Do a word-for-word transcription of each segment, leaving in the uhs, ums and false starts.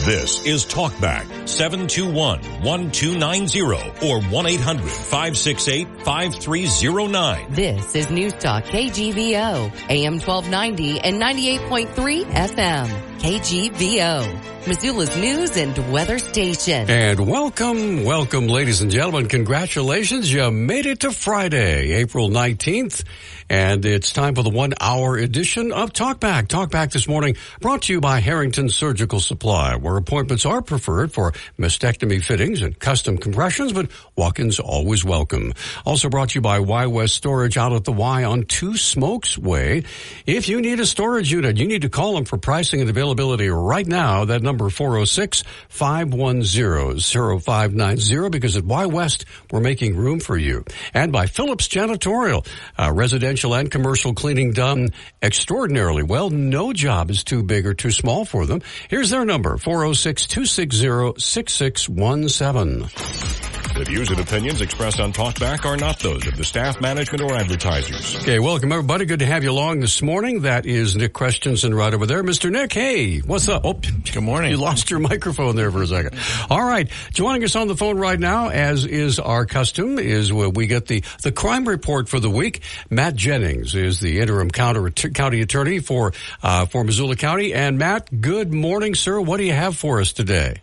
This is Talkback, seven two one, one two nine zero or one eight hundred, five six eight, five three zero nine. This is News Talk K G V O, A M twelve ninety and ninety-eight point three F M. K G V O, Missoula's news and weather station. And welcome, welcome, ladies and gentlemen. Congratulations. You made it to Friday, April nineteenth. And it's time for the one-hour edition of Talkback. Talkback this morning brought to you by Harrington Surgical Supply, where appointments are preferred for mastectomy fittings and custom compressions, but walk-ins always welcome. Also brought to you by Y West Storage out at the Y on Two Smokes Way. If you need a storage unit, you need to call them for pricing and availability right now. That number four oh six, five one zero, zero five nine zero, because at Y West, we're making room for you. And by Phillips Janitorial, uh, residential and commercial cleaning done extraordinarily well. No job is too big or too small for them. Here's their number, four oh six, two six zero, six six one seven. The views and opinions expressed on Talkback are not those of the staff, management, or advertisers. Okay, welcome everybody. Good to have you along this morning. That is Nick Christensen right over there. Mister Nick, hey, what's up? Oh, good morning. You lost your microphone there for a second. All right, joining us on the phone right now, as is our custom, is where we get the, the crime report for the week. Matt Jennings is the interim counter, county attorney for, uh, for Missoula County. And Matt, good morning, sir. What do you have for us today?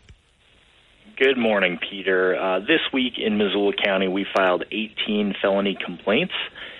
Good morning, Peter. Uh, this week in Missoula County, we filed eighteen felony complaints.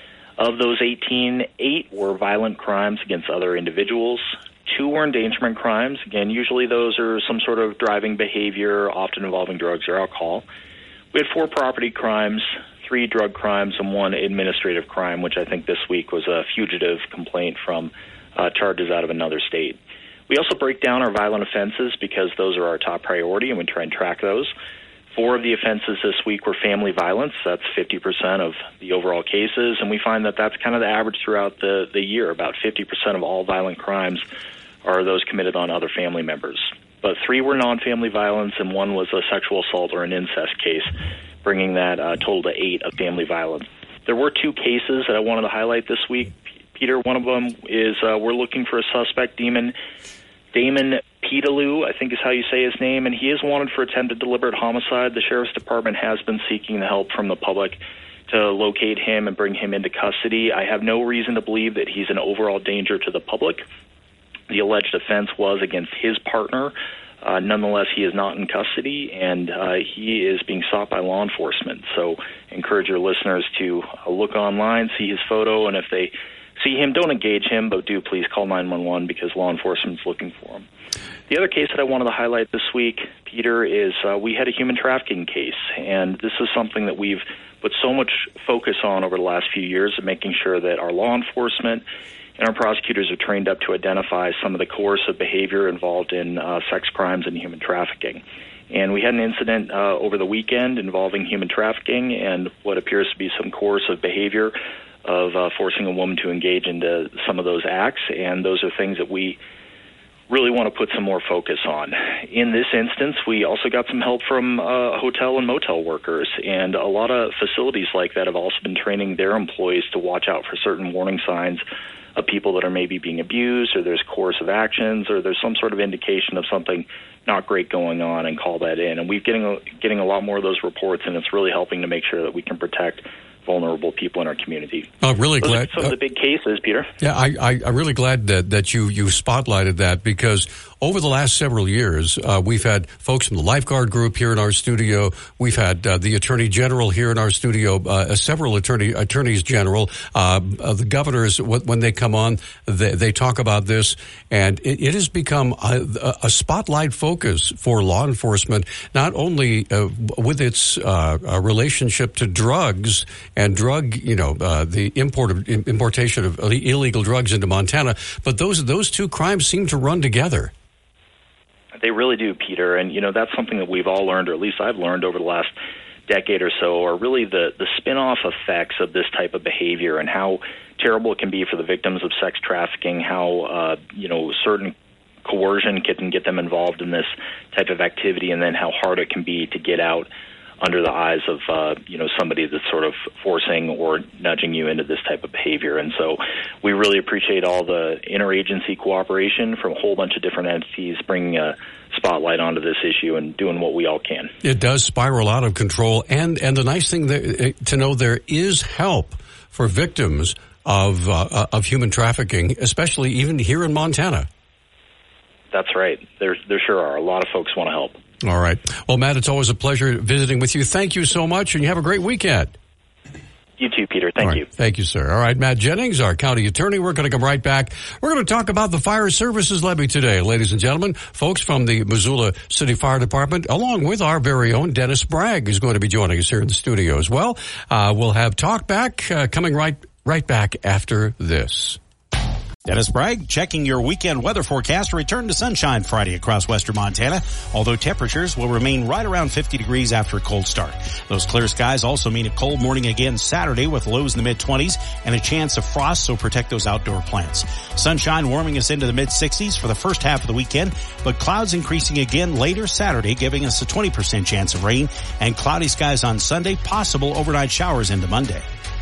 Of those eighteen, eight were violent crimes against other individuals. Two were endangerment crimes. Again, usually those are some sort of driving behavior, often involving drugs or alcohol. We had four property crimes, three drug crimes, and one administrative crime, which I think this week was a fugitive complaint from uh, charges out of another state. We also break down our violent offenses because those are our top priority, and we try and track those. Four of the offenses this week were family violence. That's fifty percent of the overall cases, and we find that that's kind of the average throughout the, the year. About fifty percent of all violent crimes are those committed on other family members. But three were non-family violence, and one was a sexual assault or an incest case, bringing that uh, total to eight of family violence. There were two cases that I wanted to highlight this week, Peter. One of them is uh, we're looking for a suspect, Damon, Damon Petalou, I think is how you say his name, and he is wanted for attempted deliberate homicide. The Sheriff's Department has been seeking the help from the public to locate him and bring him into custody. I have no reason to believe that he's an overall danger to the public. The alleged offense was against his partner. Uh, nonetheless, he is not in custody, and uh, he is being sought by law enforcement. So encourage your listeners to uh, look online, see his photo, and if they see him, don't engage him, but do please call nine one one because law enforcement is looking for him. The other case that I wanted to highlight this week, Peter, is uh, we had a human trafficking case, and this is something that we've put so much focus on over the last few years of making sure that our law enforcement and our prosecutors are trained up to identify some of the coercive behavior involved in uh, sex crimes and human trafficking. And we had an incident uh, over the weekend involving human trafficking and what appears to be some coercive behavior of uh, forcing a woman to engage into some of those acts, and those are things that we really want to put some more focus on. In this instance, we also got some help from uh, hotel and motel workers, and a lot of facilities like that have also been training their employees to watch out for certain warning signs of people that are maybe being abused, or there's coercive actions, or there's some sort of indication of something not great going on, and call that in. And we're getting a, getting a lot more of those reports, and it's really helping to make sure that we can protect vulnerable people in our community. I'm really Those glad. Are some uh, of the big cases, Peter. Yeah, I, I, I'm really glad that, that you, you spotlighted that, because over the last several years, uh, we've had folks from the lifeguard group here in our studio. We've had uh, the Attorney General here in our studio, uh, several attorney attorneys general. Uh, uh, the governors, when they come on, they, they talk about this, and it, it has become a, a spotlight focus for law enforcement, not only uh, with its uh, relationship to drugs and drug, you know, uh, the import of, importation of illegal drugs into Montana, but those those two crimes seem to run together. They really do, Peter, and you know that's something that we've all learned, or at least I've learned over the last decade or so, are really the the spin-off effects of this type of behavior and how terrible it can be for the victims of sex trafficking, how uh, you know certain coercion can get them involved in this type of activity, and then how hard it can be to get out under the eyes of, uh, you know, somebody that's sort of forcing or nudging you into this type of behavior. And so we really appreciate all the interagency cooperation from a whole bunch of different entities bringing a spotlight onto this issue and doing what we all can. It does spiral out of control, and and the nice thing that, to know there is help for victims of uh, of human trafficking, especially even here in Montana. That's right. There there sure are. A lot of folks want to help. All right. Well, Matt, it's always a pleasure visiting with you. Thank you so much, and you have a great weekend. You too, Peter. Thank right. you. Thank you, sir. All right, Matt Jennings, our county attorney. We're going to come right back. We're going to talk about the fire services levy today, ladies and gentlemen. Folks from the Missoula City Fire Department, along with our very own Dennis Bragg, is going to be joining us here in the studio as well. Uh, we'll have Talk Back uh, coming right right back after this. Dennis Bragg checking your weekend weather forecast. Return to sunshine Friday across western Montana, although temperatures will remain right around fifty degrees after a cold start. Those clear skies also mean a cold morning again Saturday with lows in the mid-twenties and a chance of frost, so protect those outdoor plants. Sunshine warming us into the mid-sixties for the first half of the weekend, but clouds increasing again later Saturday, giving us a twenty percent chance of rain, and cloudy skies on Sunday, possible overnight showers into Monday.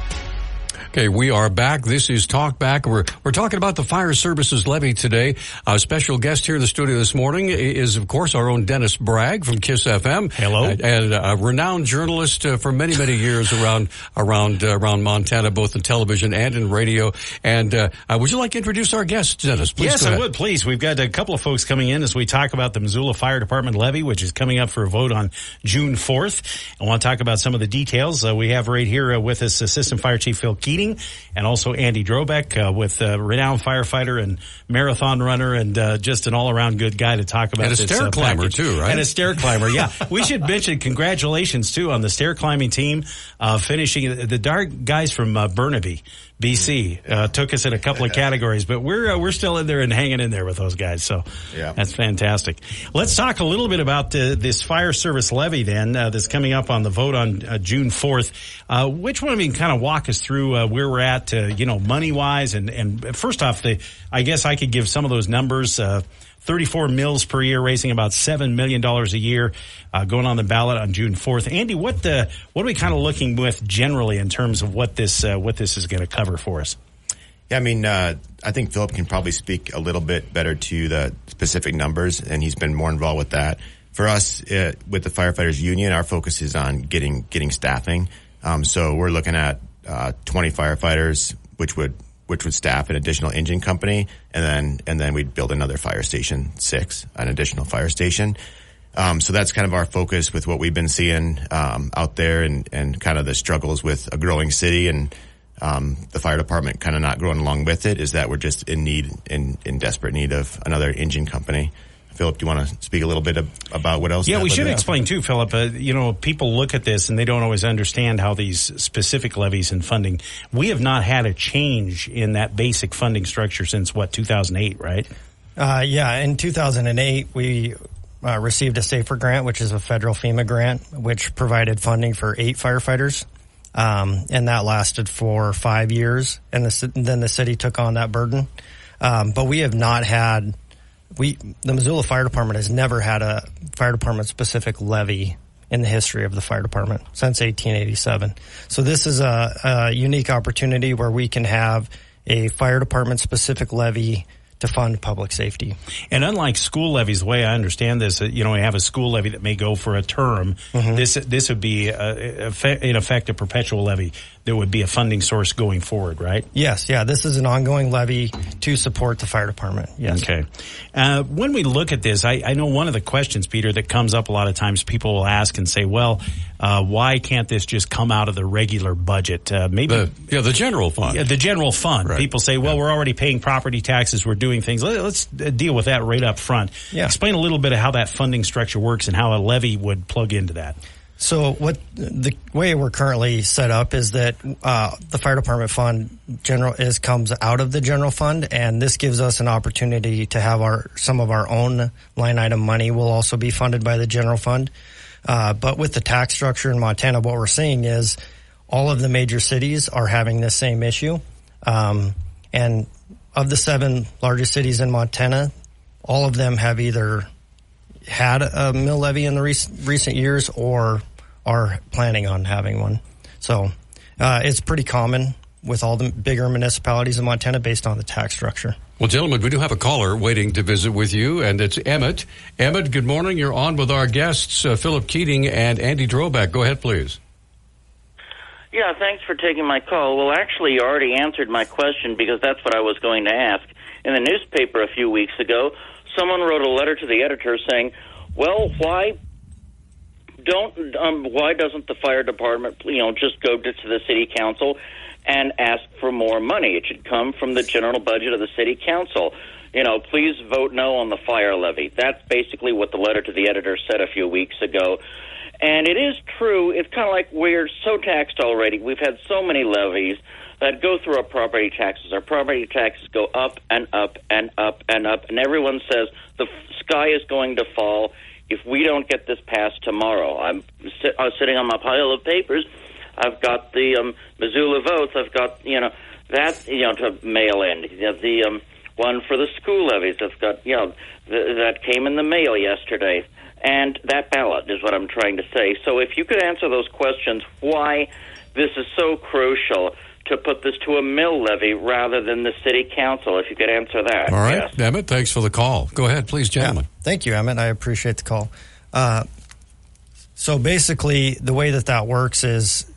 Okay, we are back. This is Talk Back. We're we're talking about the fire services levy today. Our special guest here in the studio this morning is, of course, our own Dennis Bragg from KISS F M. Hello, uh, and a renowned journalist uh, for many many years around around uh, around Montana, both in television and in radio. And uh, uh, would you like to introduce our guest, Dennis? Please yes, I would. Please, we've got a couple of folks coming in as we talk about the Missoula Fire Department levy, which is coming up for a vote on June fourth. I want to talk about some of the details. Uh, we have right here uh, with us Assistant Fire Chief Phil Keating, and also Andy Drobeck, uh, with uh, renowned firefighter and marathon runner, and uh, just an all-around good guy to talk about and this. And a stair uh, climber, package. too, right? And a stair climber, yeah. We should mention congratulations, too, on the stair climbing team, uh, finishing. The dark guys from uh, Burnaby, B C, uh, took us in a couple of categories, but we're uh, we're still in there and hanging in there with those guys, so yeah. That's fantastic. Let's talk a little bit about uh, this fire service levy, then, uh, that's coming up on the vote on uh, June fourth. Uh, which one of you can kind of walk us through uh, where we're at, uh, you know, money-wise? And, and first off, the I guess I could give some of those numbers. Uh, thirty-four mills per year, raising about seven million dollars a year, uh, going on the ballot on June fourth. Andy, what the, what are we kind of looking with generally in terms of what this, uh, what this is going to cover for us? Yeah, I mean, uh, I think Philip can probably speak a little bit better to the specific numbers, and he's been more involved with that. For us, uh, with the firefighters union, our focus is on getting, getting staffing. Um, so we're looking at, uh, twenty firefighters, which would, which would staff an additional engine company, and then and then we'd build another fire station six, an additional fire station. Um, so that's kind of our focus with what we've been seeing um, out there, and, and kind of the struggles with a growing city and um, the fire department kind of not growing along with it, is that we're just in need, in, in desperate need of another engine company. Philip, do you want to speak a little bit of, about what else? Yeah, we should up? explain too, Philip. Uh, you know, people look at this and they don't always understand how these specific levies and funding. We have not had a change in that basic funding structure since what, two thousand eight, right? Uh, yeah, in two thousand eight we uh, received a SAFER grant, which is a federal FEMA grant, which provided funding for eight firefighters, um, and that lasted for five years. And the, then the city took on that burden, um, but we have not had. We, the Missoula Fire Department has never had a fire department specific levy in the history of the fire department since eighteen eighty-seven. So this is a, a unique opportunity where we can have a fire department specific levy to fund public safety. And unlike school levies, the way I understand this, you know, we have a school levy that may go for a term. Mm-hmm. This this would be, a, in effect, a perpetual levy. There would be a funding source going forward, right? Yes, yeah. This is an ongoing levy to support the fire department. Yes. Okay. Uh, when we look at this, I, I know one of the questions, Peter, that comes up a lot of times, people will ask and say, well, uh, why can't this just come out of the regular budget? Uh, maybe. The, yeah, the general fund. Yeah, the general fund. Right. People say, well, yeah. we're already paying property taxes. We're doing things. Let, let's deal with that right up front. Yeah. Explain a little bit of how that funding structure works and how a levy would plug into that. So what the way we're currently set up is that uh, the fire department fund general is comes out of the general fund, and this gives us an opportunity to have our some of our own line item money will also be funded by the general fund. Uh, but with the tax structure in Montana, what we're seeing is all of the major cities are having this same issue, um, and of the seven largest cities in Montana, all of them have either had a mill levy in the rec- recent years or are planning on having one. So uh, it's pretty common with all the bigger municipalities in Montana based on the tax structure. Well, gentlemen, we do have a caller waiting to visit with you, and it's Emmett. Emmett, good morning. You're on with our guests, uh, Philip Keating and Andy Droback. Go ahead, please. Yeah, thanks for taking my call. Well, actually, you already answered my question because that's what I was going to ask. In the newspaper a few weeks ago, someone wrote a letter to the editor saying, well, why don't um, why doesn't the fire department, you know, just go to, to the city council and ask for more money? It should come from the general budget of the city council. You know, please vote no on the fire levy. That's basically what the letter to the editor said a few weeks ago. And it is true, it's kind of like we're so taxed already. We've had so many levies that go through our property taxes. Our property taxes go up and up and up and up, and everyone says the sky is going to fall if we don't get this passed tomorrow. I'm, sit, I'm sitting on my pile of papers. I've got the um, Missoula votes. I've got, you know, that, you know, to mail in. You know, the um, one for the school levies. I've got, you know, th- that came in the mail yesterday. And that ballot is what I'm trying to say. So if you could answer those questions, why this is so crucial to put this to a mill levy rather than the city council, if you could answer that. All right, yes. Emmett, thanks for the call. Go ahead, please, gentlemen. Yeah. Thank you, Emmett. I appreciate the call. Uh, so basically, the way that that works is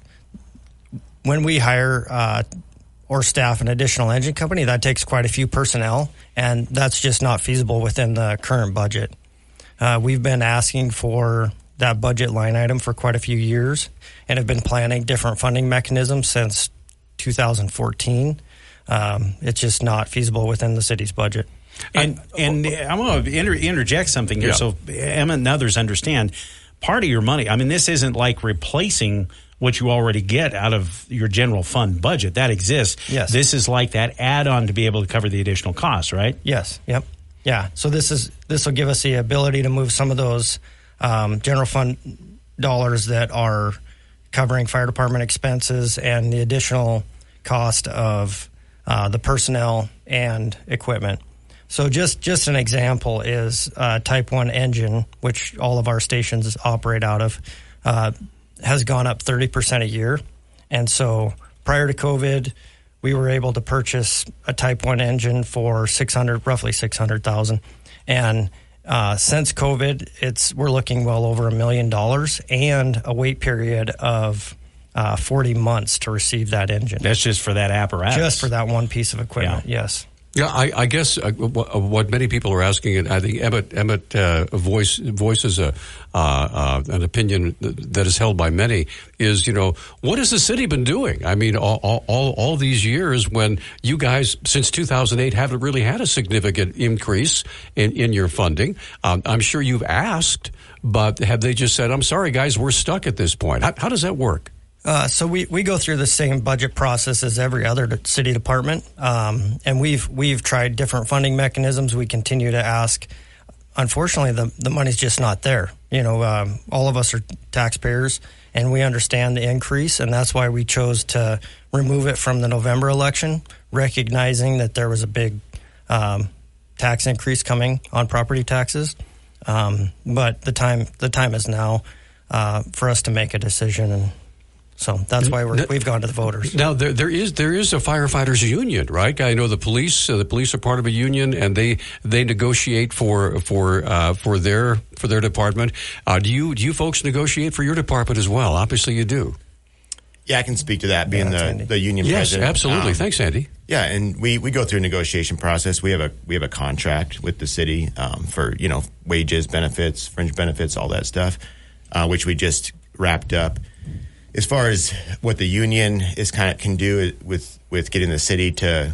when we hire uh, or staff an additional engine company, that takes quite a few personnel, and that's just not feasible within the current budget. Uh, we've been asking for that budget line item for quite a few years and have been planning different funding mechanisms since two thousand fourteen. Um, it's just not feasible within the city's budget. And and I'm going to inter- interject something here, yeah. so Emma and others understand. Part of your money, I mean, this isn't like replacing what you already get out of your general fund budget. That exists. Yes. This is like that add-on to be able to cover the additional costs, right? Yes. Yep. Yeah. So this is this will give us the ability to move some of those um, general fund dollars that are covering fire department expenses and the additional cost of uh, the personnel and equipment. So just, just an example is uh, Type one engine, which all of our stations operate out of, uh, has gone up thirty percent a year. And so prior to COVID, we were able to purchase a Type one engine for six hundred, roughly six hundred thousand. And uh, since COVID, it's we're looking well over a million dollars and a wait period of uh, forty months to receive that engine. That's just for that apparatus. Just for that one piece of equipment, yeah. yes. Yeah, I, I guess uh, what many people are asking, and I think Emmett, Emmett uh, voice, voices a, uh, uh, an opinion that is held by many, is, you know, what has the city been doing? I mean, all, all, all these years when you guys, since two thousand eight, haven't really had a significant increase in, in your funding. Um, I'm sure you've asked, but have they just said, I'm sorry, guys, we're stuck at this point? How, how does that work? Uh, so we, we go through the same budget process as every other city department, um, and we've we've tried different funding mechanisms. We continue to ask. Unfortunately, the the money's just not there. You know, um, all of us are taxpayers, and we understand the increase, and that's why we chose to remove it from the November election, recognizing that there was a big um, tax increase coming on property taxes. Um, but the time the time is now uh, for us to make a decision, and so that's why we're, we've gone to the voters. Now there, there is there is a firefighters union, right? I know the police. Uh, the police are part of a union, and they they negotiate for for uh, for their for their department. Uh, do you do you folks negotiate for your department as well? Obviously, you do. Yeah, I can speak to that. Being Yeah, the, the union yes, president. absolutely. Um, Thanks, Andy. Yeah, and we, we go through a negotiation process. We have a we have a contract with the city um, for you know wages, benefits, fringe benefits, all that stuff, uh, which we just wrapped up. As far as what the union is kind of can do with, with getting the city to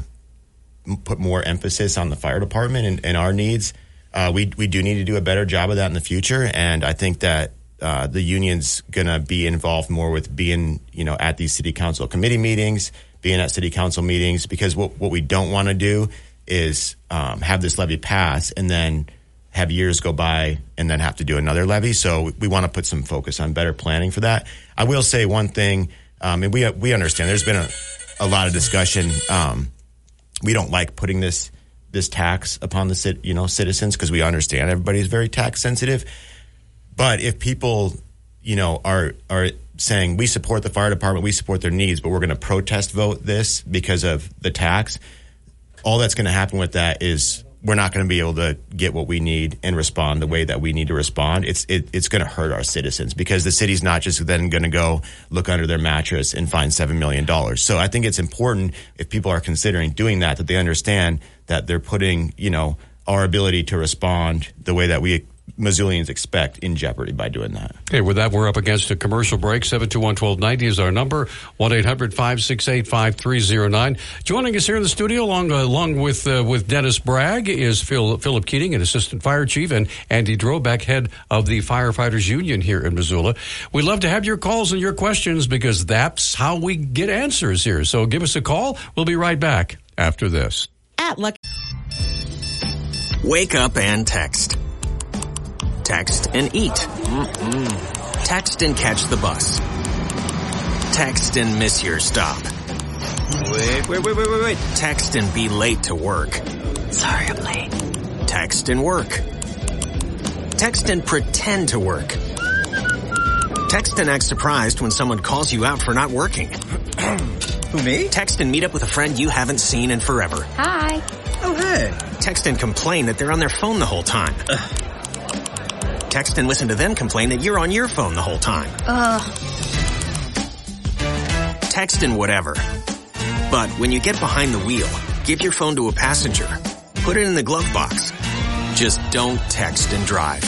put more emphasis on the fire department and, and our needs, uh, we we do need to do a better job of that in the future. And I think that uh, the union's going to be involved more with being, you know, at these city council committee meetings, being at city council meetings, because what what we don't want to do is um, have this levy pass and then have years go by and then have to do another levy. So we want to put some focus on better planning for that. I will say one thing, um, and we we understand there's been a, a lot of discussion. Um, we don't like putting this this tax upon the cit, you know citizens, because we understand everybody is very tax sensitive. But if people, you know, are are saying we support the fire department, we support their needs, but we're going to protest vote this because of the tax, all that's going to happen with that is we're not going to be able to get what we need and respond the way that we need to respond. It's it, it's going to hurt our citizens because the city's not just then going to go look under their mattress and find seven million dollars. So I think it's important if people are considering doing that, that they understand that they're putting, you know, our ability to respond the way that we Missoulians expect in jeopardy by doing that. Okay, with that, we're up against a commercial break. seven two one, one two nine zero is our number. one eight hundred, five six eight, five three zero nine. Joining us here in the studio, along uh, along with uh, with Dennis Bragg, is Phil, Philip Keating, an assistant fire chief, and Andy Drobeck, head of the Firefighters Union here in Missoula. We'd love to have your calls and your questions because that's how we get answers here. So give us a call. We'll be right back after this. At Lucky. Wake up and text. Text and eat. Mm-mm. Text and catch the bus. Text and miss your stop. Wait, wait, wait, wait, wait, wait. Text and be late to work. Sorry, I'm late. Text and work. Text and pretend to work. Text and act surprised when someone calls you out for not working. Who, me? Text and meet up with a friend you haven't seen in forever. Hi. Oh, hey. Text and complain that they're on their phone the whole time. Ugh. Text and listen to them complain that you're on your phone the whole time. Ugh. Text and whatever. But when you get behind the wheel, give your phone to a passenger. Put it in the glove box. Just don't text and drive.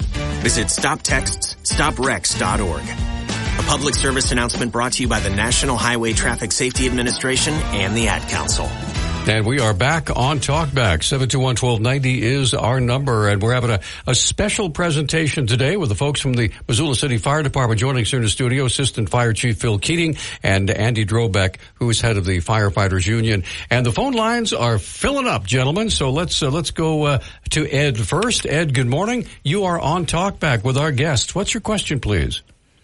Visit stop texts stop wrecks dot org. A public service announcement brought to you by the National Highway Traffic Safety Administration and the Ad Council. And we are back on Talkback. seven two one, one two nine zero is our number, and we're having a, a special presentation today with the folks from the Missoula City Fire Department joining us here in the studio, Assistant Fire Chief Phil Keating and Andy Drobeck, who is head of the Firefighters Union. And the phone lines are filling up, gentlemen, so let's uh, let's go uh, to Ed first. Ed, good morning. You are on Talkback with our guests. What's your question, please?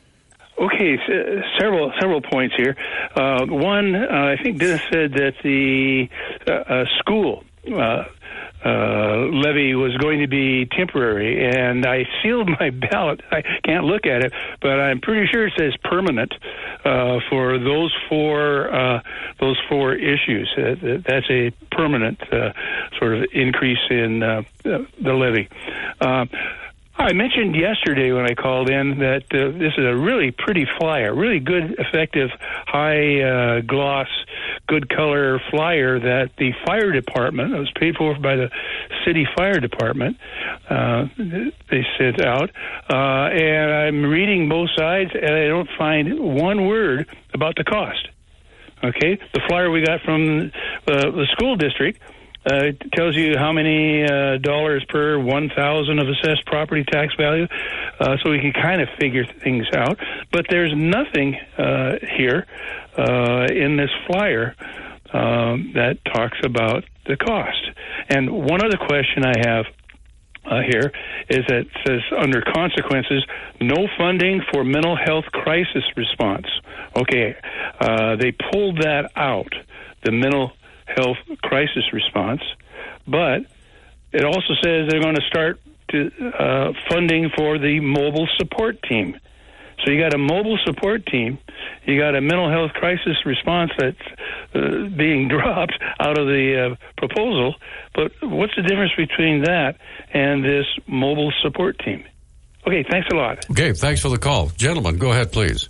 Okay, so several several points here. Uh, one, uh, I think Dennis said that the uh, uh, school uh, uh, levy was going to be temporary, and I sealed my ballot. I can't look at it, but I'm pretty sure it says permanent uh, for those four uh, those four issues. Uh, that's a permanent uh, sort of increase in uh, the levy. Uh, I mentioned yesterday when I called in that uh, this is a really pretty flyer, really good, effective, high uh, gloss, good color flyer that the fire department, it was paid for by the city fire department, uh, they sent out. Uh, and I'm reading both sides, and I don't find one word about the cost. Okay? The flyer we got from uh, the school district Uh, it tells you how many uh, dollars per one thousand of assessed property tax value, uh, so we can kind of figure things out. But there's nothing uh, here uh, in this flyer um, that talks about the cost. And one other question I have uh, here is that it says under consequences, no funding for mental health crisis response. Okay, uh, they pulled that out, the mental health crisis response, but it also says they're going to start to, uh, funding for the mobile support team. So you got a mobile support team, you got a mental health crisis response that's uh, being dropped out of the uh, proposal, but what's the difference between that and this mobile support team? Okay, thanks a lot. Okay, thanks for the call. Gentlemen, go ahead, please.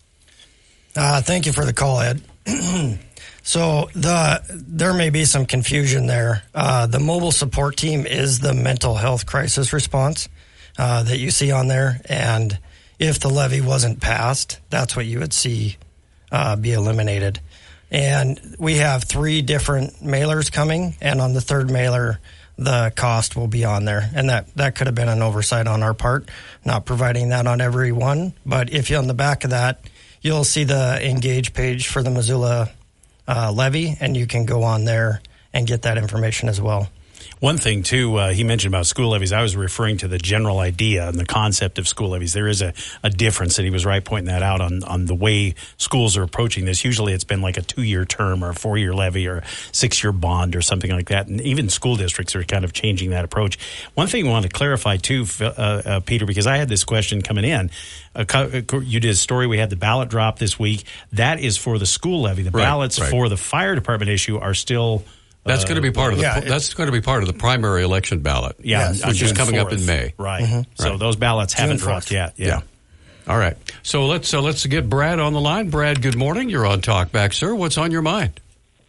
Uh, thank you for the call, Ed. So the there may be some confusion there. Uh, the mobile support team is the mental health crisis response uh, that you see on there, and if the levy wasn't passed, that's what you would see uh, be eliminated. And we have three different mailers coming, and on the third mailer, the cost will be on there. And that, that could have been an oversight on our part, not providing that on every one. But if you're on the back of that, you'll see the Engage page for the Missoula Uh, levy, and you can go on there and get that information as well. One thing, too, uh, he mentioned about school levies. I was referring to the general idea and the concept of school levies. There is a, a difference, and he was right pointing that out on, on the way schools are approaching this. Usually it's been like a two-year term or a four-year levy or a six-year bond or something like that, and even school districts are kind of changing that approach. One thing I want to clarify, too, uh, uh, Peter, because I had this question coming in. Uh, you did a story. We had the ballot drop this week. That is for the school levy. The right, ballots right. for the fire department issue are still That's uh, going to be part of the. yeah, that's going to be part of the primary election ballot. Yeah, Yes, which is June coming up fourth. in May. Right. Mm-hmm. So Right. those ballots haven't June dropped yet. Yeah. Yeah. All right. So let's uh, let's get Brad on the line. Brad, good morning. You're on Talkback, sir. What's on your mind?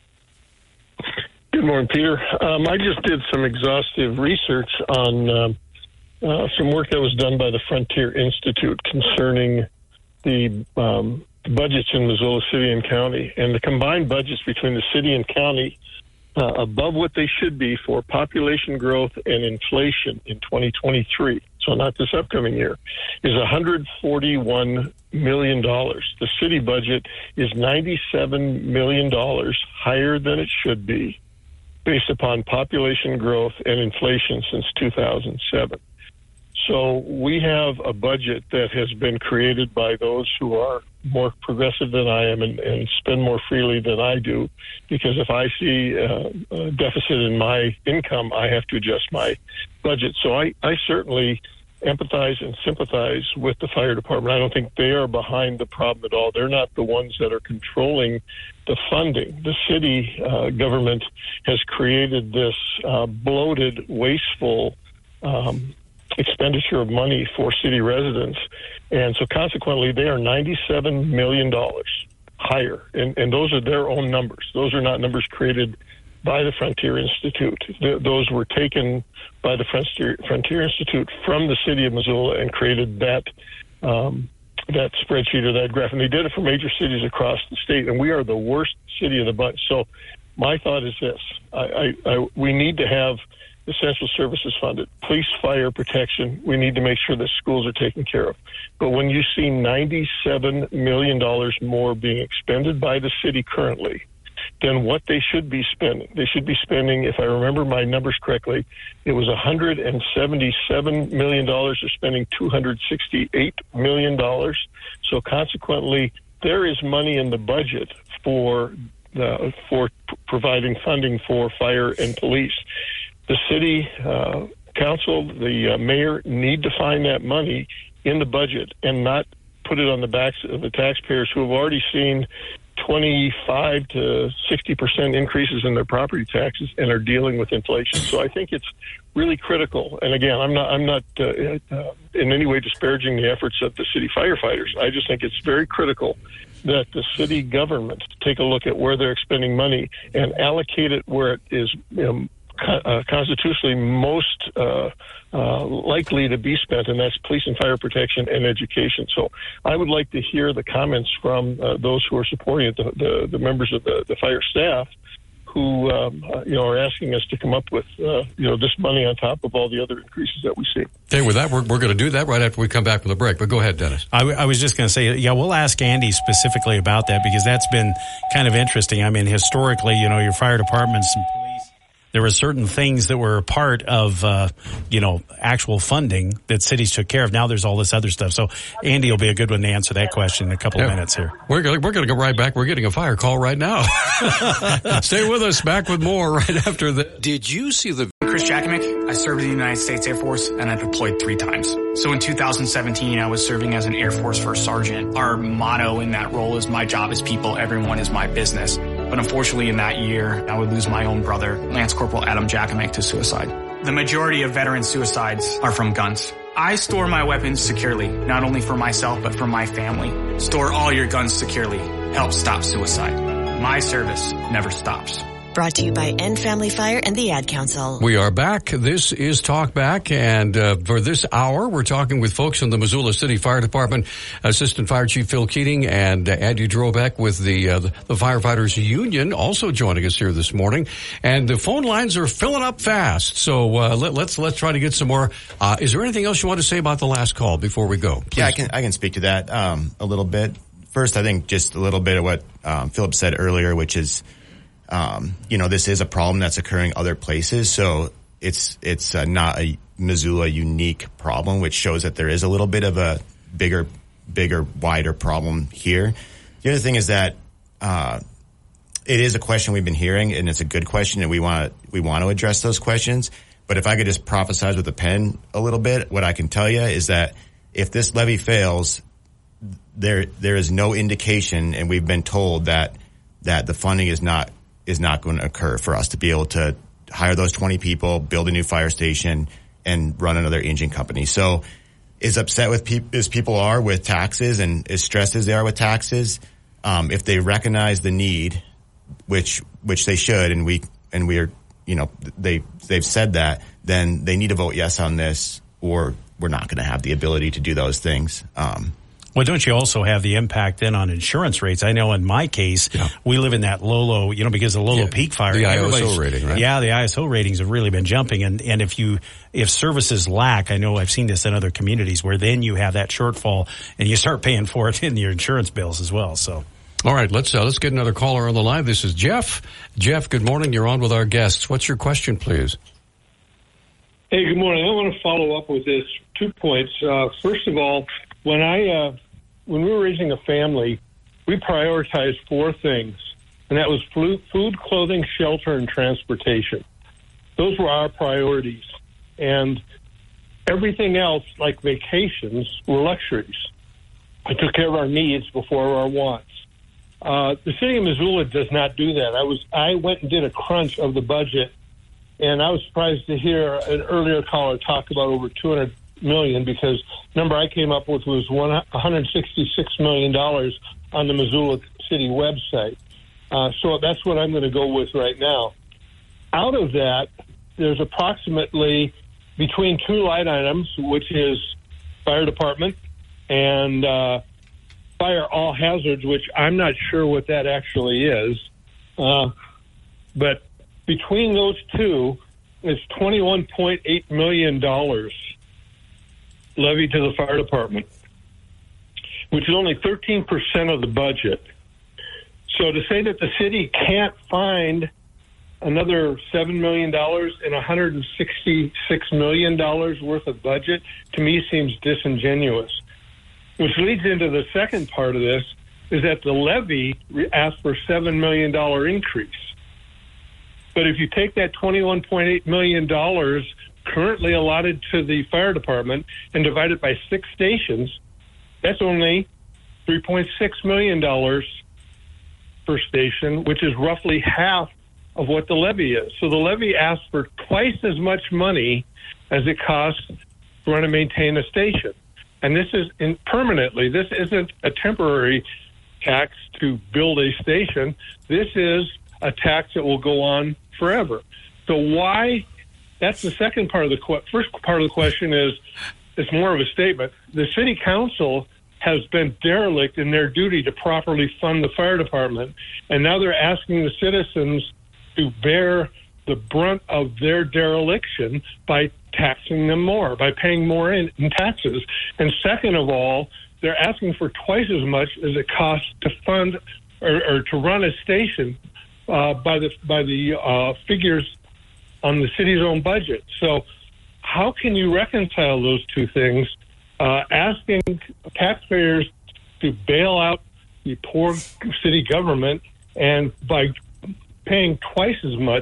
Good morning, Peter. Um, I just did some exhaustive research on um, uh, some work that was done by the Frontier Institute concerning the um, budgets in Missoula City and County, and the combined budgets between the city and county uh, above what they should be for population growth and inflation in twenty twenty-three, so not this upcoming year, is one hundred forty-one million dollars. The city budget is ninety-seven million dollars higher than it should be based upon population growth and inflation since two thousand seven. So we have a budget that has been created by those who are more progressive than I am and, and spend more freely than I do, because if I see uh, a deficit in my income, I have to adjust my budget. So I, I certainly empathize and sympathize with the fire department. I don't think they are behind the problem at all. They're not the ones that are controlling the funding. The city uh, government has created this uh, bloated, wasteful um, expenditure of money for city residents. And so consequently, they are ninety-seven million dollars higher. And, and those are their own numbers. Those are not numbers created by the Frontier Institute. Th- those were taken by the Frontier, Frontier Institute from the city of Missoula and created that um, that spreadsheet or that graph. And they did it for major cities across the state. And we are the worst city of the bunch. So my thought is this. I, I, I, we need to have essential services funded. Police, fire, protection. We need to make sure that schools are taken care of. But when you see ninety-seven million dollars more being expended by the city currently than what they should be spending, they should be spending, if I remember my numbers correctly, it was one hundred seventy-seven million dollars. They're spending two hundred sixty-eight million dollars. So consequently, there is money in the budget for uh, for p- providing funding for fire and police. The city uh, council, the uh, mayor need to find that money in the budget and not put it on the backs of the taxpayers who have already seen twenty-five to sixty percent increases in their property taxes and are dealing with inflation. So I think it's really critical. And again, I'm not I'm not uh, uh, in any way disparaging the efforts of the city firefighters. I just think it's very critical that the city government take a look at where they're expending money and allocate it where it is you know, Uh, constitutionally most uh, uh, likely to be spent, and that's police and fire protection and education. So I would like to hear the comments from uh, those who are supporting it, the, the, the members of the, the fire staff who um, uh, you know are asking us to come up with uh, you know this money on top of all the other increases that we see. Okay, with that, we're, we're going to do that right after we come back from the break. But go ahead, Dennis. I, w- I was just going to say, yeah, we'll ask Andy specifically about that because that's been kind of interesting. I mean, historically, you know, your fire departments and police, there were certain things that were a part of, uh, you know, actual funding that cities took care of. Now there's all this other stuff. So Andy will be a good one to answer that question in a couple yeah. of minutes here. We're going we're going to go right back. We're getting a fire call right now. Stay with us. Back with more right after the. Did you see the Chris Jackamick? I served in the United States Air Force and I deployed three times. So in two thousand seventeen, I was serving as an Air Force First Sergeant. Our motto in that role is my job is people, everyone is my business. But unfortunately in that year, I would lose my own brother, Lance Corporal Adam Jackamick, to suicide. The majority of veteran suicides are from guns. I store my weapons securely, not only for myself, but for my family. Store all your guns securely. Help stop suicide. My service never stops. Brought to you by End Family Fire and the Ad Council. We are back. This is Talk Back, and uh, for this hour, we're talking with folks in the Missoula City Fire Department, Assistant Fire Chief Phil Keating and uh, Andy Drobeck with the, uh, the the Firefighters Union also joining us here this morning. And the phone lines are filling up fast, so uh, let, let's let's try to get some more. Uh, is there anything else you want to say about the last call before we go? Please. Yeah, I can I can speak to that um, a little bit. First, I think just a little bit of what um, Philip said earlier, which is. Um, you know, this is a problem that's occurring other places, so it's it's uh, not a Missoula unique problem, which shows that there is a little bit of a bigger, bigger, wider problem here. The other thing is that uh, it is a question we've been hearing, and it's a good question, and we want to we want to address those questions. But if I could just prophesize with a pen a little bit, what I can tell you is that if this levy fails, there there is no indication, and we've been told that that the funding is not. is not going to occur for us to be able to hire those twenty people, build a new fire station, and run another engine company. So as upset with pe- as people are with taxes and as stressed as they are with taxes, um, if they recognize the need, which which they should, and we and we are, you know, they they've said that, then they need to vote yes on this, or we're not going to have the ability to do those things. Um, Well, don't you also have the impact then on insurance rates? I know in my case, yeah. we live in that Lolo, you know, because of the Lolo yeah. Peak Fire. The I S O rating, right? Yeah, the I S O ratings have really been jumping. And, and if you, if services lack, I know I've seen this in other communities where then you have that shortfall and you start paying for it in your insurance bills as well. So. All right, let's, uh, let's get another caller on the line. This is Jeff. Jeff, good morning. You're on with our guests. What's your question, please? Hey, good morning. I want to follow up with this two points. Uh, first of all, when I, uh, when we were raising a family, we prioritized four things, and that was food, clothing, shelter, and transportation. Those were our priorities. And everything else, like vacations, were luxuries. I took care of our needs before our wants. Uh, the city of Missoula does not do that. I was, I went and did a crunch of the budget, and I was surprised to hear an earlier caller talk about over two hundred million, because the number I came up with was one hundred sixty-six million dollars on the Missoula City website. Uh, so that's what I'm going to go with right now. Out of that, there's approximately between two line items, which is fire department and uh, fire all hazards, which I'm not sure what that actually is. Uh, but between those two, it's twenty-one point eight million dollars levied to the fire department, which is only thirteen percent of the budget. So to say that the city can't find another seven million dollars and one hundred sixty-six million dollars worth of budget, to me seems disingenuous. Which leads into the second part of this, is that the levy asked for a seven million dollars increase. But if you take that twenty-one point eight million dollars currently allotted to the fire department and divide it by six stations, that's only three point six million dollars per station, which is roughly half of what the levy is. So the levy asks for twice as much money as it costs to run and maintain a station. And this is in permanently. This isn't a temporary tax to build a station. This is a tax that will go on forever. So why? That's the second part of the que- first part of the question is, it's more of a statement. The city council has been derelict in their duty to properly fund the fire department, and now they're asking the citizens to bear the brunt of their dereliction by taxing them more, by paying more in, in taxes. And second of all, they're asking for twice as much as it costs to fund or, or to run a station uh, by the by the uh, figures on the city's own budget. So how can you reconcile those two things? Uh, asking taxpayers to bail out the poor city government and by paying twice as much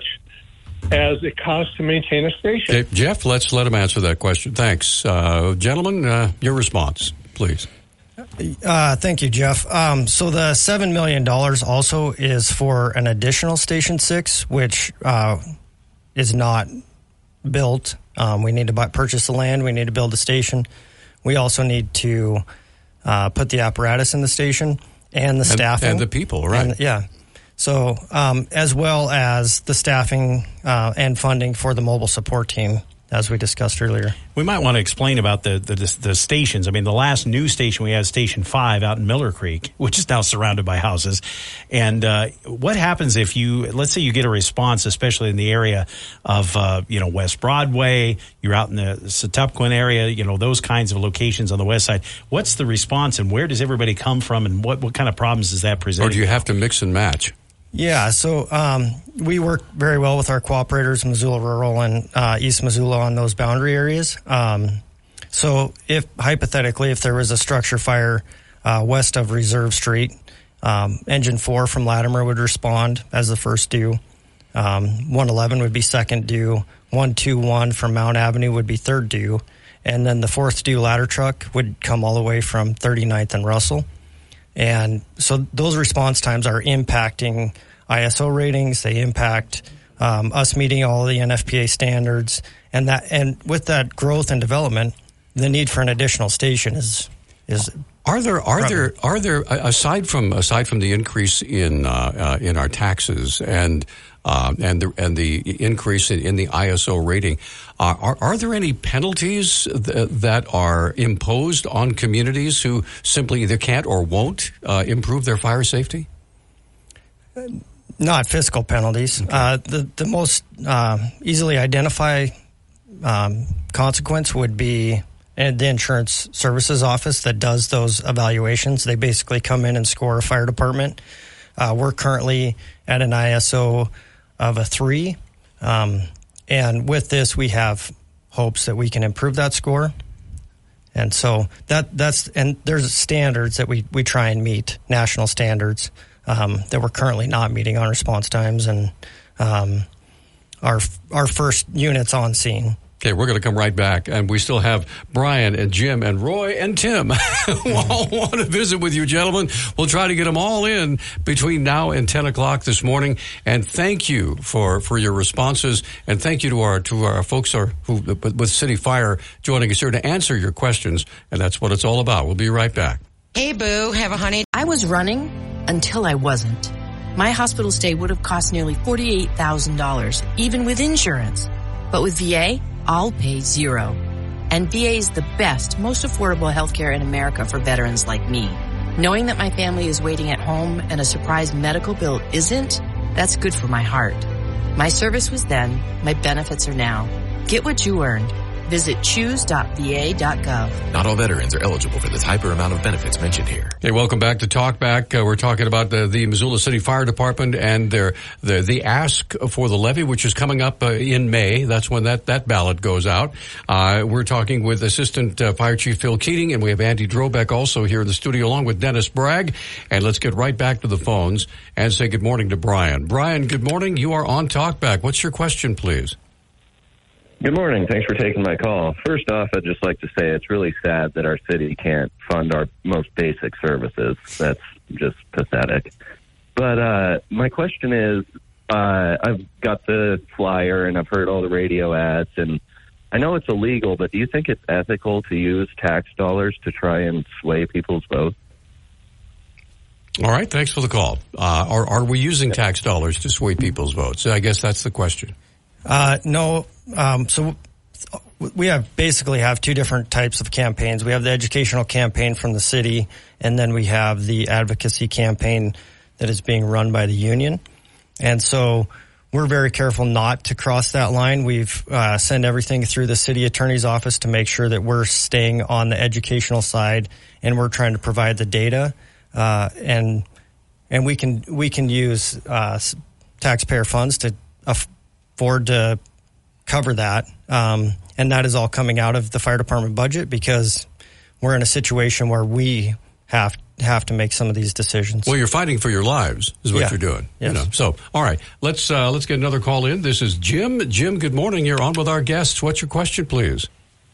as it costs to maintain a station. Okay, Jeff, let's let him answer that question. Thanks. Uh, gentlemen, uh, your response, please. Uh, thank you, Jeff. Um, so the seven million dollars also is for an additional Station six, which uh, is not built. Um, we need to buy, purchase the land. We need to build the station. We also need to uh, put the apparatus in the station and the staffing. And the people, right? And, yeah. So um, as well as the staffing uh, and funding for the mobile support team, as we discussed earlier. We might want to explain about the, the the stations. I mean, the last new station we had, Station five out in Miller Creek, which is now surrounded by houses. And uh, what happens if you, let's say you get a response, especially in the area of, uh, you know, West Broadway, you're out in the Setupquin area, you know, those kinds of locations on the west side. What's the response and where does everybody come from and what, what kind of problems does that present? Or do you have to mix and match? Yeah, so um, we work very well with our cooperators, Missoula Rural and uh, East Missoula, on those boundary areas. Um, so if, hypothetically, if there was a structure fire uh, west of Reserve Street, um, Engine four from Latimer would respond as the first due. Um, one eleven would be second due. one two one from Mount Avenue would be third due. And then the fourth due ladder truck would come all the way from thirty-ninth and Russell. And so those response times are impacting I S O ratings. They impact um, us meeting all the N F P A standards, and that and with that growth and development, the need for an additional station is is. Are there are prevalent. there are there aside from aside from the increase in uh, uh, in our taxes and uh, and the and the increase in, in the I S O rating, uh, are are there any penalties th- that are imposed on communities who simply either can't or won't uh, improve their fire safety? Not fiscal penalties. Okay. Uh, the the most uh, easily identify um, consequence would be. And the insurance services office that does those evaluations, they basically come in and score a fire department. Uh, we're currently at an I S O of a three. Um, and with this, we have hopes that we can improve that score. And so that that's, and there's standards that we, we try and meet, national standards, um, that we're currently not meeting on response times and, um, our, our first units on scene. Okay, we're going to come right back, and we still have Brian and Jim and Roy and Tim who all want to visit with you, gentlemen. We'll try to get them all in between now and ten o'clock this morning. And thank you for, for your responses, and thank you to our to our folks are, who with City Fire joining us here to answer your questions, and that's what it's all about. We'll be right back. Hey, boo, have a honey. I was running until I wasn't. My hospital stay would have cost nearly forty-eight thousand dollars, even with insurance. But with V A, I'll pay zero. And V A is the best, most affordable healthcare in America for veterans like me. Knowing that my family is waiting at home and a surprise medical bill isn't, that's good for my heart. My service was then, my benefits are now. Get what you earned. Visit choose dot v a dot gov. Not all veterans are eligible for the type or amount of benefits mentioned here. Hey, welcome back to Talk Back. Uh, we're talking about the, the Missoula City Fire Department and their the the ask for the levy, which is coming up uh, in May. That's when that, that ballot goes out. Uh, we're talking with Assistant uh, Fire Chief Phil Keating, and we have Andy Drobeck also here in the studio along with Dennis Bragg. And let's get right back to the phones and say good morning to Brian. Brian, good morning. You are on Talk Back. What's your question, please? Good morning. Thanks for taking my call. First off, I'd just like to say it's really sad that our city can't fund our most basic services. That's just pathetic. But uh, my question is, uh, I've got the flyer and I've heard all the radio ads, and I know it's illegal, but do you think it's ethical to use tax dollars to try and sway people's votes? All right. Thanks for the call. Uh, are, are we using tax dollars to sway people's votes? I guess that's the question. Uh, no. Um, so we have basically have two different types of campaigns. We have the educational campaign from the city, and then we have the advocacy campaign that is being run by the union. And so we're very careful not to cross that line. We've uh, sent everything through the city attorney's office to make sure that we're staying on the educational side, and we're trying to provide the data, uh, and and we can we can use uh, taxpayer funds to afford to cover that, um, and that is all coming out of the fire department budget because we're in a situation where we have have to make some of these decisions. Well, you're fighting for your lives, is what yeah. you're doing. Yes. You know. So, all right, let's uh, let's get another call in. This is Jim. Jim, good morning. You're on with our guests. What's your question, please?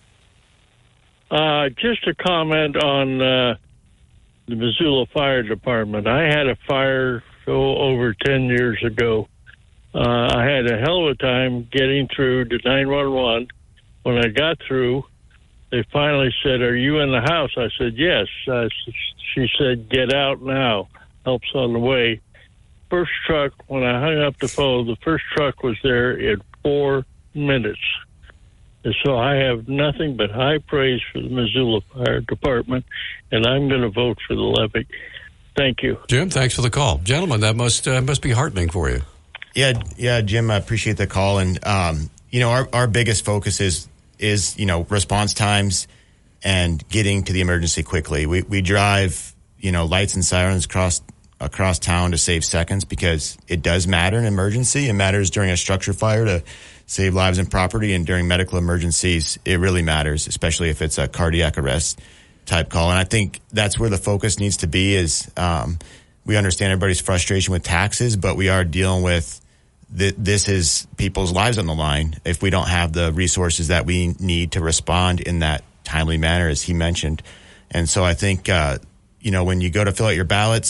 Uh, just a comment on uh, the Missoula Fire Department. I had a fire oh, over ten years ago. Uh, I had a hell of a time getting through to nine one one. When I got through, they finally said, "Are you in the house?" I said, "Yes." Uh, she said, "Get out now. Help's on the way." First truck, when I hung up the phone, the first truck was there in four minutes. And so I have nothing but high praise for the Missoula Fire Department, and I'm going to vote for the levy. Thank you. Jim, thanks for the call. Gentlemen, that must uh, must be heartening for you. Yeah, yeah, Jim, I appreciate the call. And, um, you know, our, our biggest focus is, is, you know, response times and getting to the emergency quickly. We, we drive, you know, lights and sirens across, across town to save seconds because it does matter in emergency. It matters during a structure fire to save lives and property. And during medical emergencies, it really matters, especially if it's a cardiac arrest type call. And I think that's where the focus needs to be is, um, we understand everybody's frustration with taxes, but we are dealing with this is people's lives on the line if we don't have the resources that we need to respond in that timely manner, as he mentioned. And so I think, uh, you know, when you go to fill out your ballots,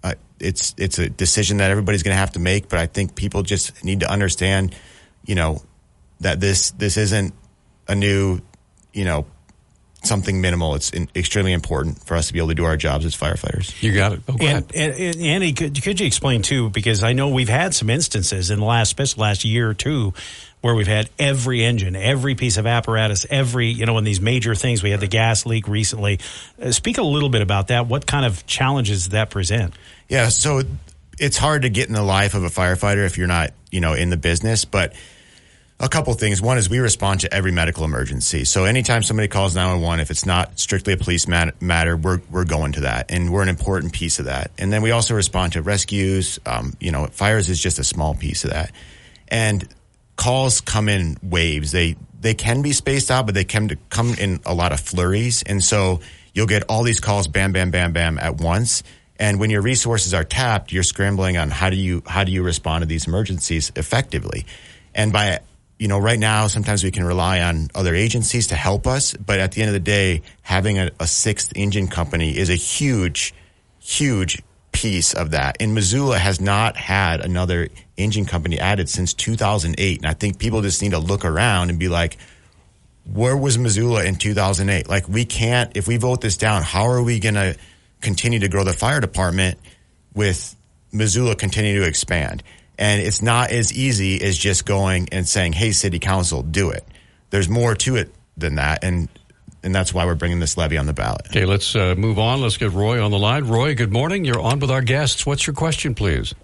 uh, it's it's a decision that everybody's going to have to make. But I think people just need to understand, you know, that this this isn't a new, you know, something minimal. It's in, extremely important for us to be able to do our jobs as firefighters. You got it. Oh, go and, and, and Andy, could, could you explain too? Because I know we've had some instances in the last, especially last year or two, where we've had every engine, every piece of apparatus, every, you know, in these major things. We had the gas leak recently. Uh, speak a little bit about that. What kind of challenges does that present? Yeah, so it's hard to get in the life of a firefighter if you're not, you know, in the business, but a couple things. One is we respond to every medical emergency. So anytime somebody calls nine one one, if it's not strictly a police mat- matter, we're we're going to that, and we're an important piece of that. And then we also respond to rescues. Um, you know, fires is just a small piece of that. And calls come in waves. They they can be spaced out, but they can to come in a lot of flurries. And so you'll get all these calls, bam, bam, bam, bam, at once. And when your resources are tapped, you're scrambling on how do you how do you respond to these emergencies effectively. And by You know, right now, sometimes we can rely on other agencies to help us. But at the end of the day, having a, a sixth engine company is a huge, huge piece of that. And Missoula has not had another engine company added since two thousand eight. And I think people just need to look around and be like, where was Missoula in two thousand eight? Like, we can't, if we vote this down, how are we going to continue to grow the fire department with Missoula continuing to expand? And it's not as easy as just going and saying, hey, city council, do it. There's more to it than that. And and that's why we're bringing this levy on the ballot. Okay, let's uh, move on. Let's get Roy on the line. Roy, good morning. You're on with our guests. What's your question, please?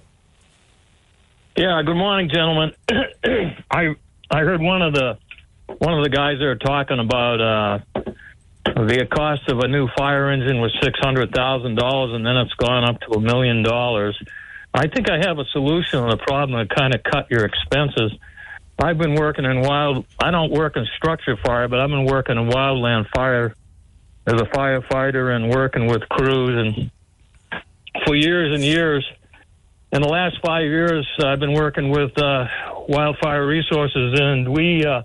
Yeah, good morning, gentlemen. I I heard one of the one of the guys there talking about uh, the cost of a new fire engine was six hundred thousand dollars, and then it's gone up to a million dollars. I think I have a solution to the problem to kind of cut your expenses. I've been working in wild, I don't work in structure fire, but I've been working in wildland fire as a firefighter and working with crews and for years and years. In the last five years, I've been working with uh, Wildfire Resources, and we, uh,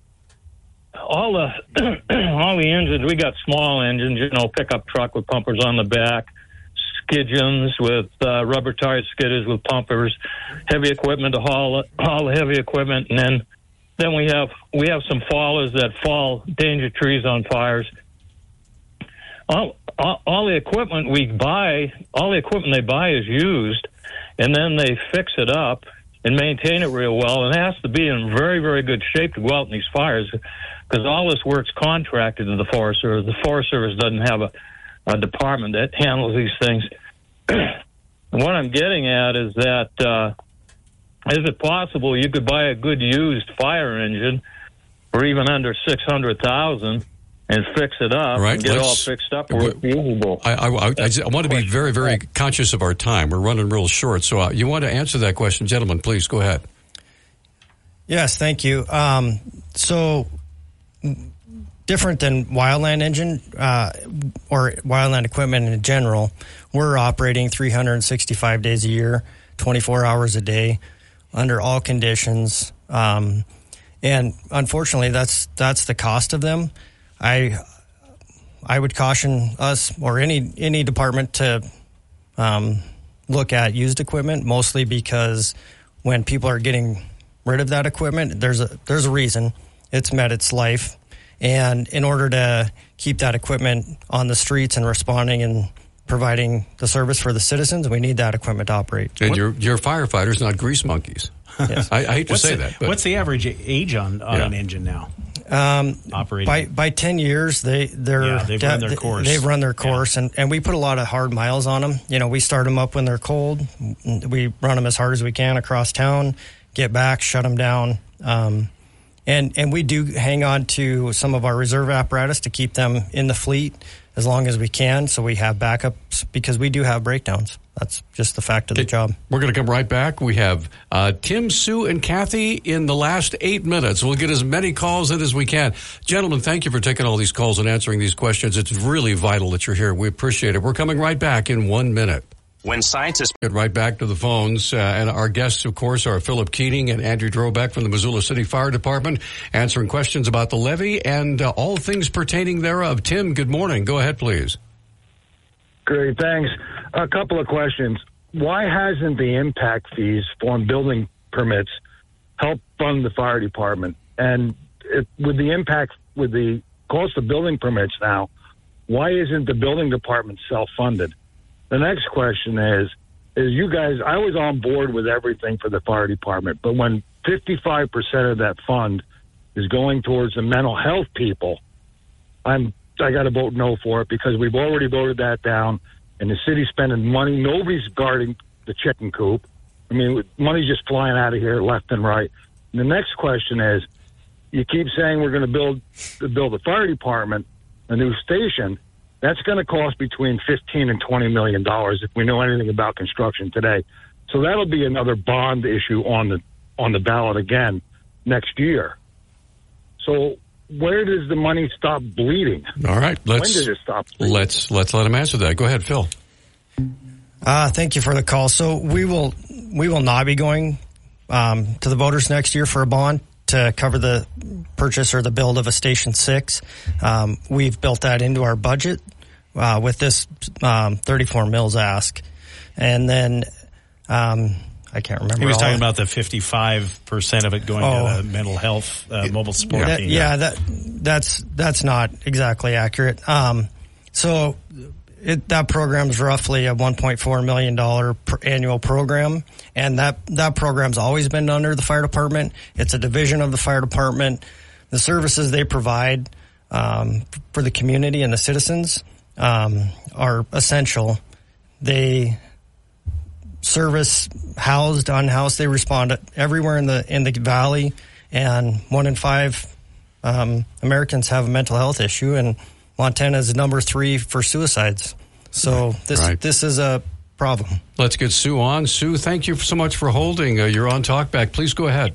all the, all the engines, we got small engines, you know, pickup truck with pumpers on the back, skidgens with uh, rubber tire skidders with pumpers, heavy equipment to haul haul the heavy equipment, and then then we have we have some fallers that fall danger trees on fires. All, all, all the equipment we buy, all the equipment they buy is used, and then they fix it up and maintain it real well, and it has to be in very, very good shape to go out in these fires, because all this work's contracted to the Forest Service. The Forest Service doesn't have a a department that handles these things. And what I'm getting at is that, uh, is it possible you could buy a good used fire engine for even under six hundred thousand dollars and fix it up right, and get it all fixed up where it's usable? I, I, I, I, I want to be very, very conscious of our time. We're running real short. So uh, you want to answer that question, gentlemen, please go ahead. Yes, thank you. Um, so... Different than wildland engine uh, or wildland equipment in general, we're operating three hundred sixty-five days a year, twenty-four hours a day, under all conditions. Um, and unfortunately, that's that's the cost of them. I I would caution us or any any department to um, look at used equipment, mostly because when people are getting rid of that equipment, there's a there's a reason. It's met its life. And in order to keep that equipment on the streets and responding and providing the service for the citizens, we need that equipment to operate. And what? your your firefighters, not grease monkeys. Yes. I, I hate to what's say the, that. But. What's the average age on, on Yeah. an engine now? Um, Operating by by ten years, they they're Yeah, they've run their course. They've run their course, yeah. and, and we put a lot of hard miles on them. You know, we start them up when they're cold. We run them as hard as we can across town, get back, shut them down. Um, And and we do hang on to some of our reserve apparatus to keep them in the fleet as long as we can, so we have backups, because we do have breakdowns. That's just the fact of the job. We're going to come right back. We have uh, Tim, Sue, and Kathy in the last eight minutes. We'll get as many calls in as we can. Gentlemen, thank you for taking all these calls and answering these questions. It's really vital that you're here. We appreciate it. We're coming right back in one minute. When scientists get right back to the phones, uh, and our guests, of course, are Philip Keating and Andrew Drobeck from the Missoula City Fire Department, answering questions about the levy and uh, all things pertaining thereof. Tim, good morning. Go ahead, please. Great, thanks. A couple of questions. Why hasn't the impact fees on building permits helped fund the fire department? And if, with the impact, with the cost of building permits now, why isn't the building department self-funded? The next question is, is you guys, I was on board with everything for the fire department, but when fifty-five percent of that fund is going towards the mental health people, I'm, I got to vote no for it because we've already voted that down and the city's spending money. Nobody's guarding the chicken coop. I mean, money's just flying out of here left and right. And the next question is, you keep saying we're going to build, build a fire department, a new station. That's going to cost between fifteen and twenty million dollars if we know anything about construction today. So that'll be another bond issue on the on the ballot again next year. So where does the money stop bleeding? All right, let's when does it stop bleeding? let's let's let him answer that. Go ahead, Phil. Uh, thank you for the call. So we will we will not be going um, to the voters next year for a bond to cover the purchase or the build of a Station six. Um, we've built that into our budget uh, with this um, thirty-four mils ask. And then um, I can't remember. He was all talking of, about the fifty-five percent of it going oh, to the mental health uh, mobile support that, team. Yeah, that, that's, that's not exactly accurate. Um, so it, that program's roughly a one point four million dollars per annual program. And that, that program's always been under the fire department. It's a division of the fire department. The services they provide um, for the community and the citizens um, are essential. They service housed, unhoused. They respond everywhere in the in the valley. And one in five um, Americans have a mental health issue. And Montana is number three for suicides. So this Right. this is a problem. Let's get Sue on. Sue, thank you so much for holding. Uh, you're on Talkback. Please go ahead.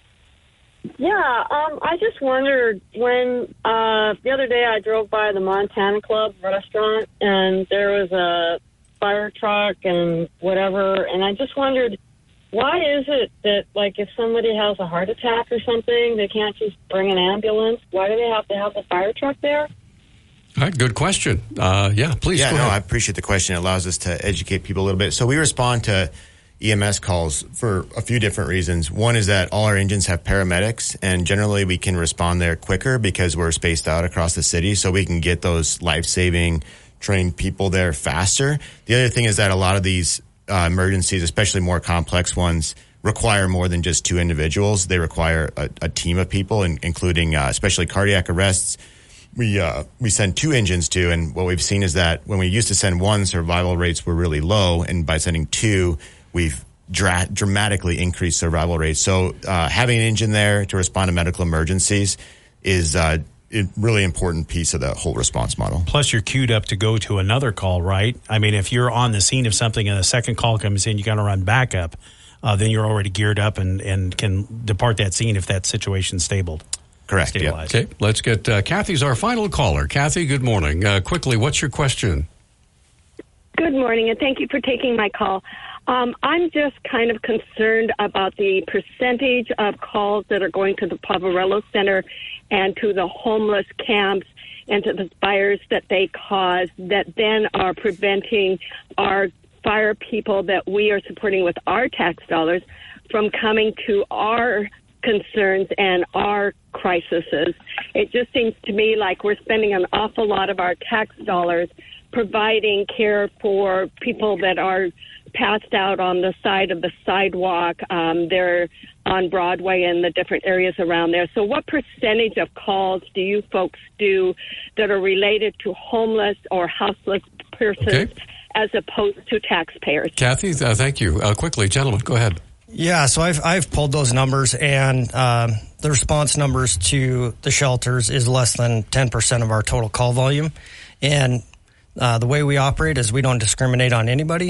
Yeah, um, I just wondered when uh, the other day I drove by the Montana Club restaurant and there was a fire truck and whatever, and I just wondered, why is it that, like, if somebody has a heart attack or something, they can't just bring an ambulance? Why do they have to have the fire truck there? All right, good question. Uh, yeah, please yeah, go no, ahead. I appreciate the question. It allows us to educate people a little bit. So we respond to E M S calls for a few different reasons. One is that all our engines have paramedics, and generally we can respond there quicker because we're spaced out across the city, so we can get those life-saving trained people there faster. The other thing is that a lot of these uh, emergencies, especially more complex ones, require more than just two individuals. They require a, a team of people, in, including uh, especially cardiac arrests. We uh, we send two engines to, and what we've seen is that when we used to send one, survival rates were really low, and by sending two, we've dra- dramatically increased survival rates. So uh, having an engine there to respond to medical emergencies is uh, a really important piece of the whole response model. Plus, you're queued up to go to another call, right? I mean, if you're on the scene of something and a second call comes in, you got to run backup. Uh, then you're already geared up and, and can depart that scene if that situation's stabled. Correct. Yeah. Okay, let's get uh, Kathy's our final caller. Kathy, good morning. Uh, quickly, what's your question? Good morning, and thank you for taking my call. Um, I'm just kind of concerned about the percentage of calls that are going to the Poverello Center and to the homeless camps and to the fires that they cause that then are preventing our fire people that we are supporting with our tax dollars from coming to our concerns and our crises. It just seems to me like we're spending an awful lot of our tax dollars providing care for people that are passed out on the side of the sidewalk. Um, they're on Broadway and the different areas around there. So what percentage of calls do you folks do that are related to homeless or houseless persons Okay. as opposed to taxpayers? Kathy, uh, thank you. Uh, quickly, gentlemen, go ahead. Yeah, so I've I've pulled those numbers, and um, the response numbers to the shelters is less than ten percent of our total call volume. And uh, the way we operate is we don't discriminate on anybody.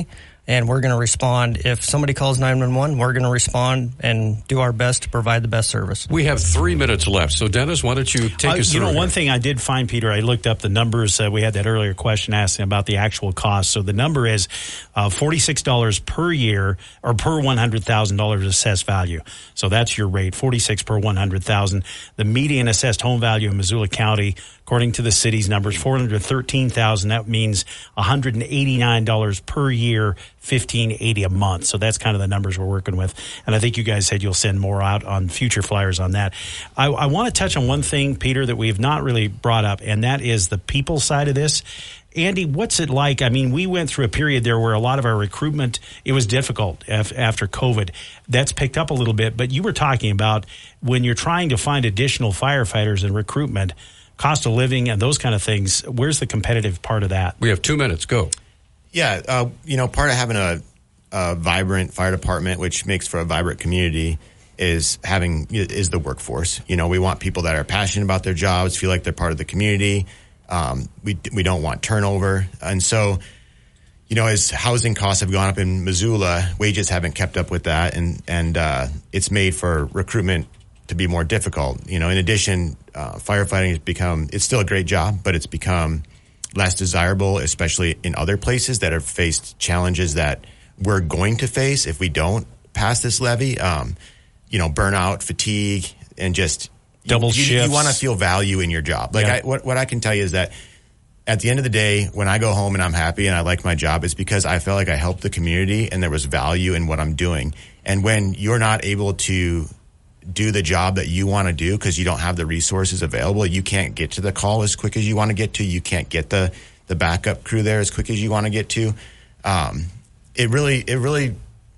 and we're going to respond. If somebody calls nine one one, we're going to respond and do our best to provide the best service. We have three minutes left. So, Dennis, why don't you take uh, us you through know, here. one thing I did find, Peter, I looked up the numbers. Uh, we had that earlier question asking about the actual cost. So the number is uh, forty-six dollars per year or per one hundred thousand dollars assessed value. So that's your rate, forty-six per one hundred thousand. The median assessed home value in Missoula County, according to the city's numbers, four hundred thirteen thousand dollars. That means one hundred eighty-nine dollars per year, fifteen eighty a month. So that's kind of the numbers we're working with. And I think you guys said you'll send more out on future flyers on that. I, I want to touch on one thing, Peter, that we've not really brought up, and that is the people side of this. Andy, what's it like? I mean, we went through a period there where a lot of our recruitment, it was difficult af- after COVID. That's picked up a little bit, but you were talking about when you're trying to find additional firefighters and recruitment, cost of living and those kind of things. Where's the competitive part of that? We have two minutes. Go. Yeah, uh, you know, part of having a, a vibrant fire department, which makes for a vibrant community, is having is the workforce. You know, we want people that are passionate about their jobs, feel like they're part of the community. Um, we we don't want turnover, and so, you know, as housing costs have gone up in Missoula, wages haven't kept up with that, and and uh, it's made for recruitment to be more difficult. You know, in addition, uh, firefighting has become, it's still a great job, but it's become less desirable, especially in other places that have faced challenges that we're going to face if we don't pass this levy. Um, you know, burnout, fatigue, and just double you, shifts. You, you want to feel value in your job. Like yeah. I, what, what I can tell you is that at the end of the day, when I go home and I'm happy and I like my job, it's because I felt like I helped the community and there was value in what I'm doing. And when you're not able to do the job that you want to do because you don't have the resources available, you can't get to the call as quick as you want to get to, you can't get the, the backup crew there as quick as you want to get to. Um, it really, it really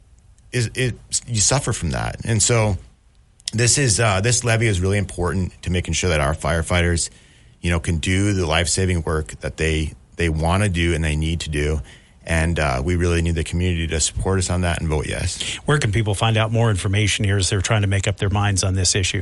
is, it, you suffer from that. And so this is, uh, this levy is really important to making sure that our firefighters, you know, can do the life-saving work that they, they want to do and they need to do. And uh, we really need the community to support us on that and vote yes. Where can people find out more information here as they're trying to make up their minds on this issue?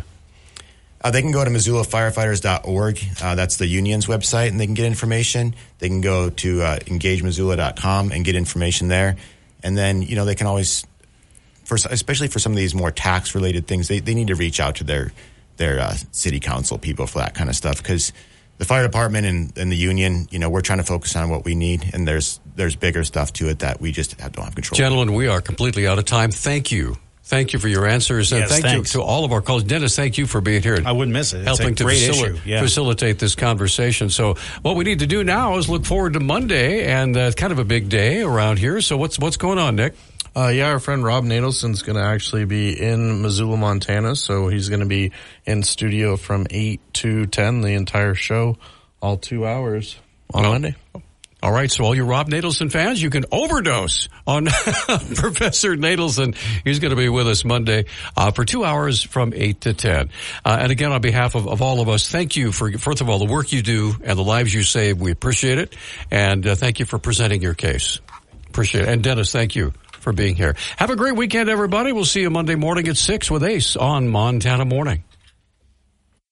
Uh, they can go to Missoula Firefighters dot org. Uh, that's the union's website, and they can get information. They can go to uh, engage missoula dot com and get information there. And then, you know, they can always, for, especially for some of these more tax-related things, they, they need to reach out to their, their uh, city council people for that kind of stuff, because the fire department and, and the union, you know, we're trying to focus on what we need, and there's there's bigger stuff to it that we just have, don't have control of. Gentlemen, we are completely out of time. Thank you. Thank you for your answers. And yes, thank thanks. you to all of our callers. Dennis, thank you for being here. I wouldn't miss it. It's helping a to great facil- issue. Yeah. facilitate this conversation. So what we need to do now is look forward to Monday, and uh, kind of a big day around here. So what's what's going on, Nick? Uh, yeah, our friend Rob Nadelson's going to actually be in Missoula, Montana. So he's going to be in studio from eight to ten, the entire show, all two hours on well, Monday. All right, so all you Rob Nadelson fans, you can overdose on Professor Nadelson. He's going to be with us Monday uh, for two hours from eight to ten. Uh, and again, on behalf of, of all of us, thank you for, first of all, the work you do and the lives you save. We appreciate it. And uh, thank you for presenting your case. Appreciate it. And Dennis, thank you for being here. Have a great weekend, everybody. We'll see you Monday morning at six with Ace on Montana Morning.